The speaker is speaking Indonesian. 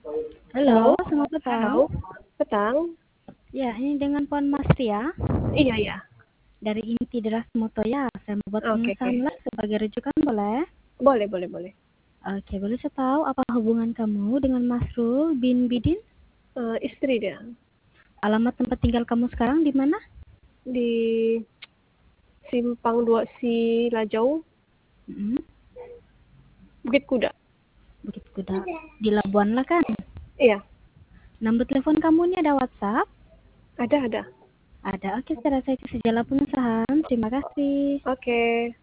Halo, Halo, selamat petang. halo, petang. Ya, ini dengan Puan Mas Ria Iya, iya. dari Inti Deras Motoya. Saya membuat Oke, oke. pemesanan live sebagai rujukan, boleh? Boleh, boleh, boleh. Oke, boleh saya tahu apa hubungan kamu dengan Masrul bin Bidin? Istri dia Alamat tempat tinggal kamu sekarang di mana? di Simpang 2 Silajau, Hmm, Bukit Kuda. Bukit Kuda. Di Labuan lah kan? Iya, Nomor telepon kamu ini ada WhatsApp? ada, ada. Ada. Oke, saya rasa itu sajalah pemesanan. Terima kasih. Oke.